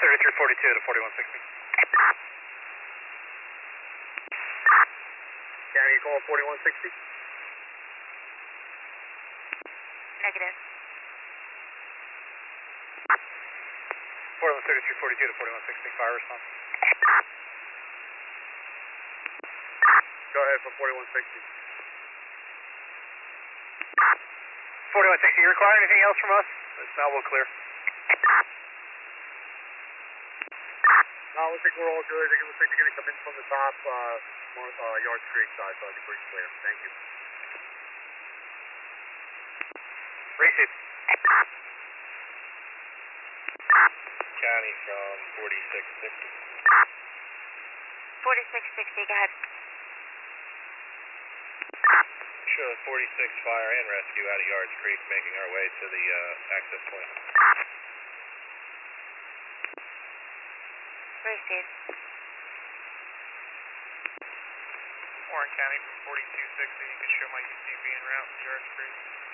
3342 to 4160. County, you call 4160? Negative. 3342 to 4160, fire response. Go ahead for 4160. 4160, you require anything else from us? If not, we'll clear. No, I think we're all good. It looks like they're going to come in from the top, Yard Creek side, so I think we're clear. Thank you. Receive. County from 4660. 4660, go ahead. Showing 46 fire and rescue out of Yards Creek, making our way to the access point. Receive. Warren County from 4260, you can show my UTV en route to Yards Creek.